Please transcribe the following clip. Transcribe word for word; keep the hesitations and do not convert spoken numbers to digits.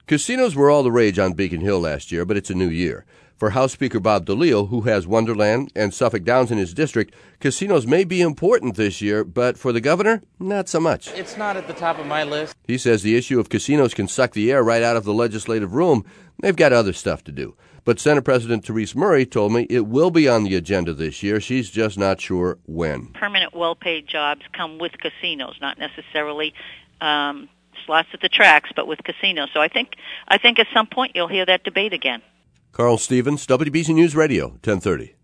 Casinos were all the rage on Beacon Hill last year, but it's a new year. For House Speaker Bob DeLeo, who has Wonderland and Suffolk Downs in his district, casinos may be important this year, but for the governor, not so much. It's not at the top of my list. He says the issue of casinos can suck the air right out of the legislative room. They've got other stuff to do. But Senate President Therese Murray told me it will be on the agenda this year. She's just not sure when. Permanent, well-paid jobs come with casinos, not necessarily um, slots at the tracks, but with casinos. So I think I think at some point you'll hear that debate again. Carl Stevens, W B C News Radio, ten thirty.